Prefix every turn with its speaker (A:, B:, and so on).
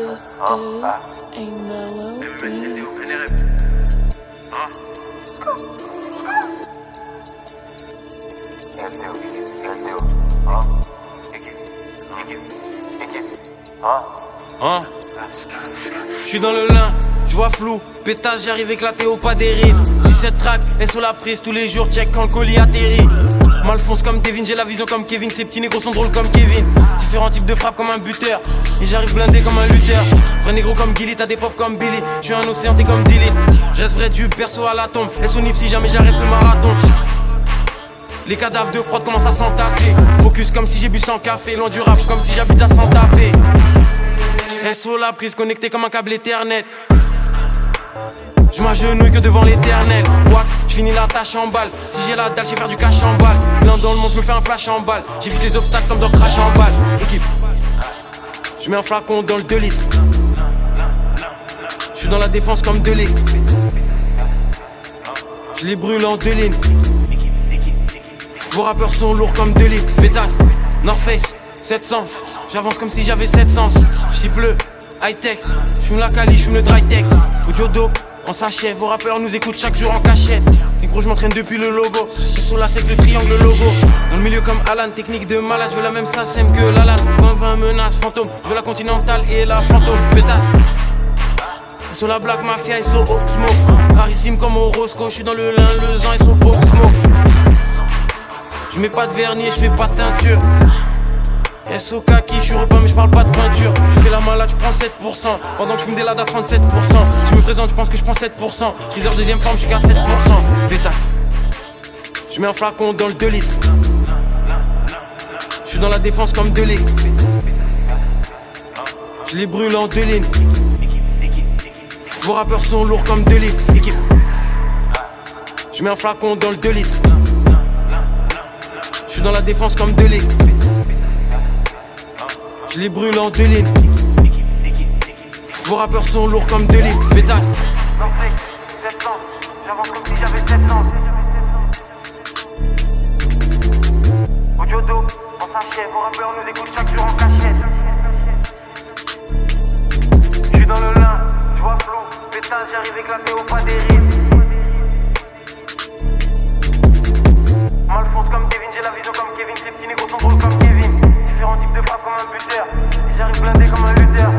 A: This is a melody.
B: J'suis dans le lin, j'vois flou, pétage, j'arrive éclaté au pas des rides. 17 tracks, et sur la prise tous les jours, check quand le colis atterrit. M'Alphonse comme Devin, j'ai la vision comme Kevin. Ces petits négros sont drôles comme Kevin. Différents types de frappes comme un buteur. Et j'arrive blindé comme un lutteur. Vrai négro comme Gilly, t'as des pop comme Billy. J'suis un océan, t'es comme Dilly. J'reste vrai du perso à la tombe. Et son si jamais j'arrête le marathon. Les cadavres de prod commencent à s'entasser. Focus comme si j'ai bu 100 café. Loin du rap comme si j'habite à Santa Fe. SO la prise connectée comme un câble Ethernet. Je m'agenouille que devant l'éternel. Wax, j'finis la tâche en balle. Si j'ai la dalle, j'vais faire du cash en balle. L'un dans le monde, j'me fais un flash en balle. J'évite les obstacles comme dans Crash en balle. Équipe, j'mets un flacon dans le 2 litres. J'suis dans la défense comme 2 litres. J'les brûle en 2 lignes. Vos rappeurs sont lourds comme 2 litres. Pétasse, North Face, 700. J'avance comme si j'avais 700. J'cible le high-tech. J'fume la Cali, j'fume le dry-tech. Audio dope, en sachet. Vos rappeurs nous écoutent chaque jour en cachette. Et gros, j'm'entraîne depuis le logo. Ils sont là, c'est que le triangle logo. Dans le milieu comme Alan, technique de malade. J'veux la même SACEM que Lalan. 20-20 menace, fantôme. J'veux la continentale et la fantôme. Pétasse. Sur la Black Mafia, ils sont au smoke. Rarissime comme au Roscoe. J'suis dans le lin, le zan, ils sont au smoke. J'mets pas de vernis, j'fais pas de teinture. SO kaki, j'suis repeint mais j'parle pas de peinture. Tu fais la malade, j'prends 7%. Pendant que j'fume des ladas à 37%. Si je me présente, j'pense que j'prends 7%. Freezer deuxième forme, j'suis qu'à 7%. Pétasse. J'mets un flacon dans le 2 litres. J'suis dans la défense comme 2 litres. J'les brûle en 2 lignes. Vos rappeurs sont lourds comme 2 litres. Équipe. J'mets un flacon dans le 2 litres. J'suis dans la défense comme 2 litres. Je les brûle en 2 lignes. Vos rappeurs sont lourds comme 2 litres. Pétasse.
C: J'avance comme si j'avais 7 ans. Audio do, en sachet. Vos rappeurs nous écoutent chaque jour en cachette. J'suis dans le lin, j'vois flou. Pétasse, j'arrive éclaté au pas des rides. M'Alphonse comme Devin, j'ai la vision comme Kevin. Ces petits négros sont drôles comme Kevin. Différents types de frappes comme un buteur. Et j'arrive blindé comme un lutteur.